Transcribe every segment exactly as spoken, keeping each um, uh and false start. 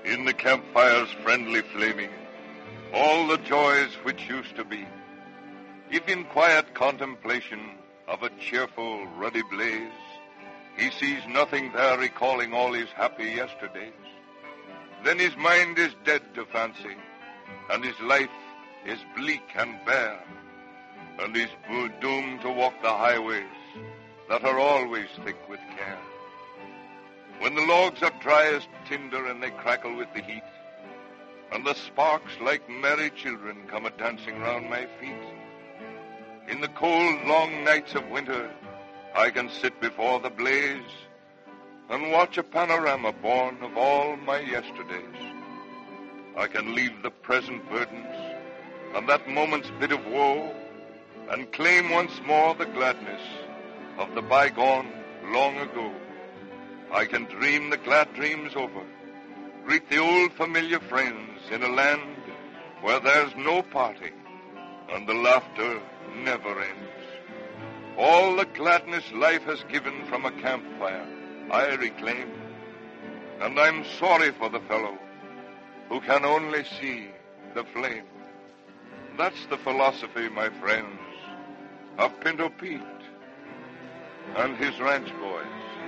In the campfire's friendly flaming, all the joys which used to be, if in quiet contemplation of a cheerful, ruddy blaze, he sees nothing there recalling all his happy yesterdays, then his mind is dead to fancy, and his life is bleak and bare, and he's doomed to walk the highways that are always thick with care. When the logs are dry as tinder and they crackle with the heat, and the sparks like merry children come a-dancing round my feet, in the cold, long nights of winter, I can sit before the blaze and watch a panorama born of all my yesterdays. I can leave the present burdens and that moment's bit of woe and claim once more the gladness of the bygone long ago. I can dream the glad dreams over, greet the old familiar friends in a land where there's no parting and the laughter never ends. All the gladness life has given from a campfire I reclaim, and I'm sorry for the fellow who can only see the flame. That's the philosophy, my friends, of Pinto Pete and his ranch boys.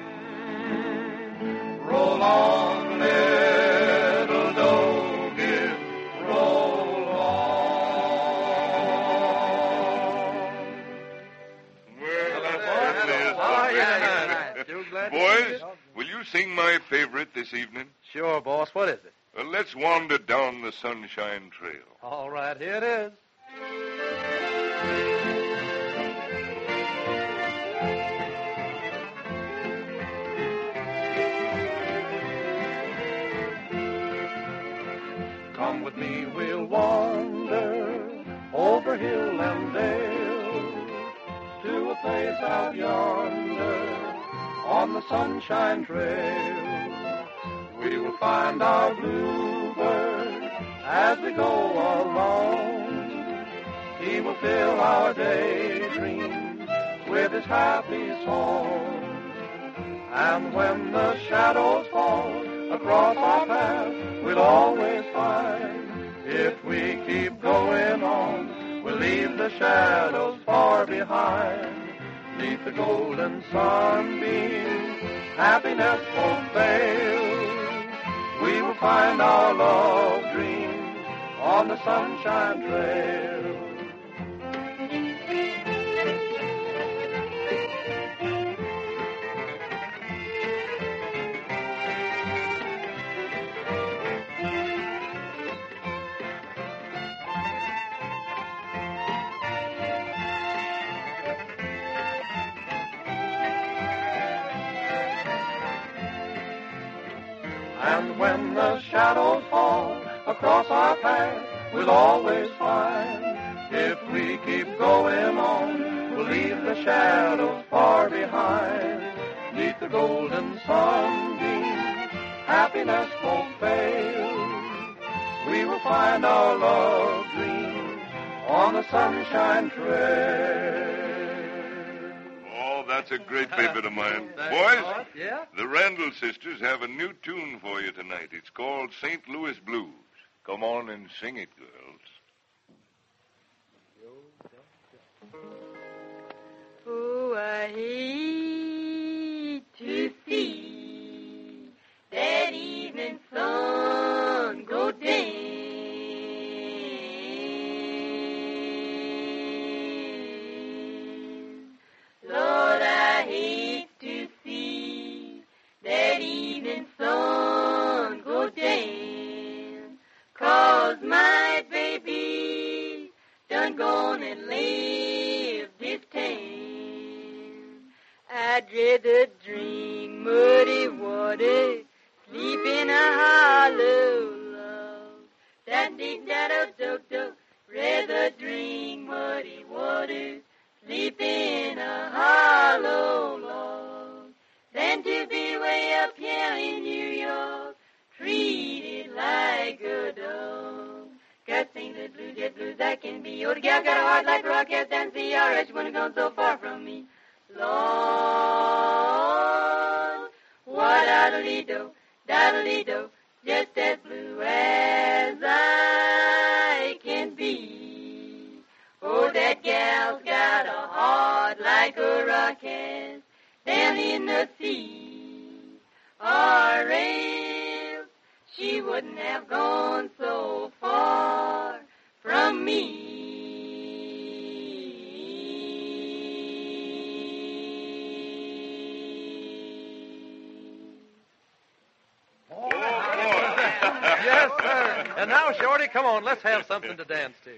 Roll on, little doggy, roll on. Well, that's certainly Oh, yeah, something. nice. Too glad to see Boys, you. will you sing my favorite this evening? Sure, boss. What is it? Well, let's wander down the Sunshine Trail. All right, here it is. Come with me, we'll wander over hill and dale to a place out yonder on the Sunshine Trail. We will find our bluebird as we go along. He will fill our daydreams with his happy song. And when the shadows fall across our path, we'll always find, if we keep going on, we'll leave the shadows far behind. Neath the golden sunbeam, happiness won't fail. We will find our love dreams on the Sunshine Trail. And when the shadows fall across our path, we'll always find, if we keep going on, we'll leave the shadows far behind. Neath the golden sunbeam, happiness won't fail. We will find our love dreams on the Sunshine Trail. Oh, that's a great favorite of mine. Thanks, Boys, boss. Yeah? the Randall sisters have a new tune for you tonight. It's called Saint Louis Blues. Come on and sing it, girls. Oh, I hate to see that evening sun go down. Lord, I hate to see that evening sun go down, 'cause my baby done gone and left this town. I'd rather drink muddy water, sleep in a hollow log. That dig that a dug dug. Rather drink muddy water, sleep in a hollow log, than to be way up here in New York, treated like a dog. Got sing the blues, get blues I can be. Oh, the gal got a heart like rock, yes, and C R H when it gone so far from me. Lord, what a do, daddly do, just as blue as I can be. Oh, that gal's got a heart like a rocket down in the sea, or else she wouldn't have gone so far from me. Yes, sir. And now, Shorty, come on, let's have something to dance to.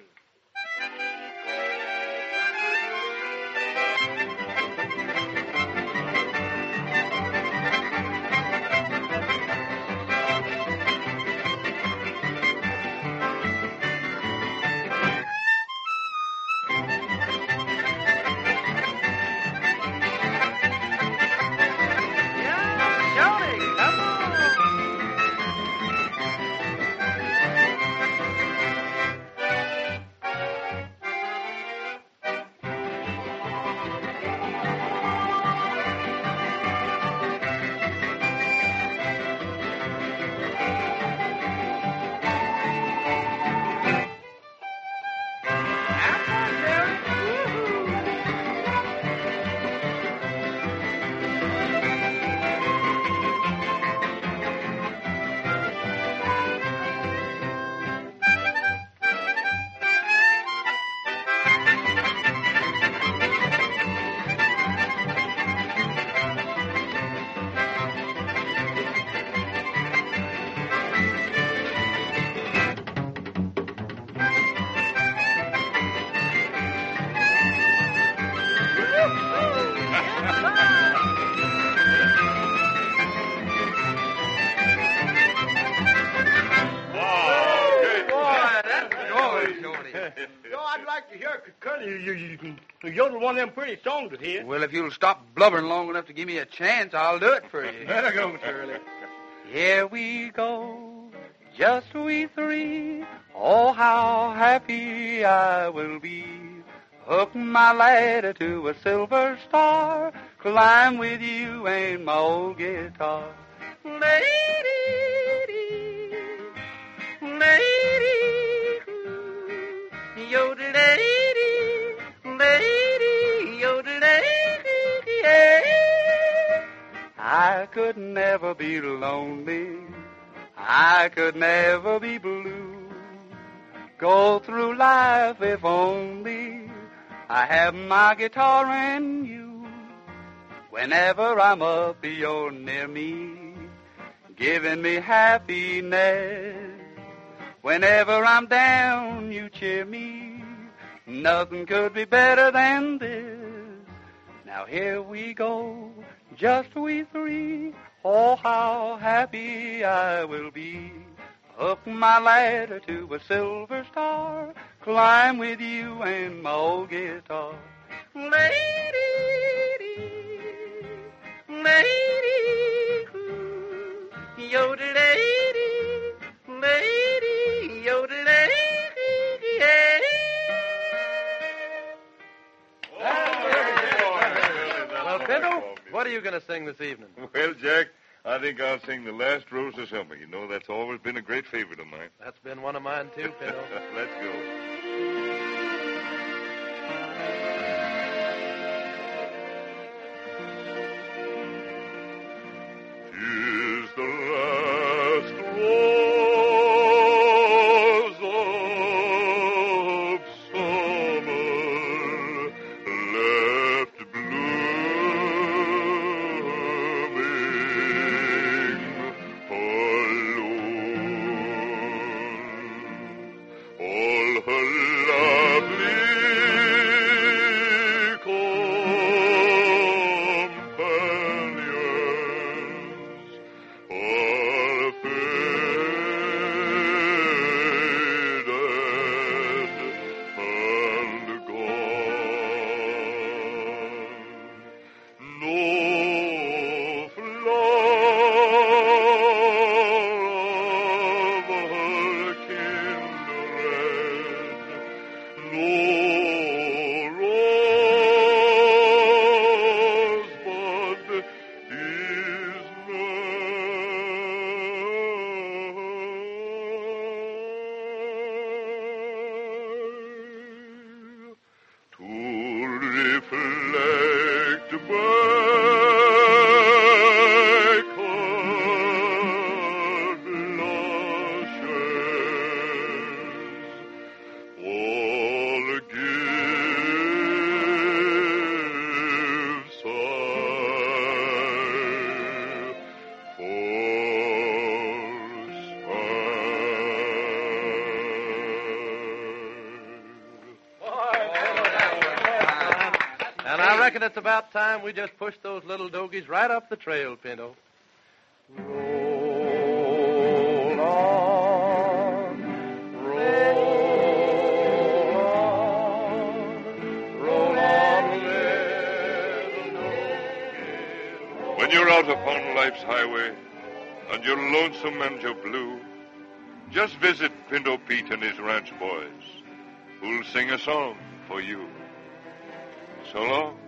Yodel one of them pretty songs to hear. Well, if you'll stop blubbering long enough to give me a chance, I'll do it for you. Better go, Shirley. Here we go, just we three. Oh, how happy I will be. Hook my ladder to a silver star. Climb with you and my old guitar. Lady, lady, yodel, lady, lady, yodel, lady, yeah. I could never be lonely. I could never be blue. Go through life if only I have my guitar and you. Whenever I'm up, you're near me, giving me happiness. Whenever I'm down, you cheer me. Nothing could be better than this. Now here we go, just we three. Oh, how happy I will be. Hook my ladder to a silver star. Climb with you and my old guitar. Lady, lady, yodel, lady, lady, yodel, lady, yeah. Well, Pinto, what are you going to sing this evening? Well, Jack, I think I'll sing The Last Rose of Summer. You know, that's always been a great favorite of mine. That's been one of mine, too, Pinto. Let's go. Tis the last rose of summer left blooming alone. All her reckon it's about time we just push those little dogies right up the trail, Pinto. Roll on, roll on, roll on, little doggy. When you're out upon life's highway and you're lonesome and you're blue, just visit Pinto Pete and his ranch boys, who'll sing a song for you. So long.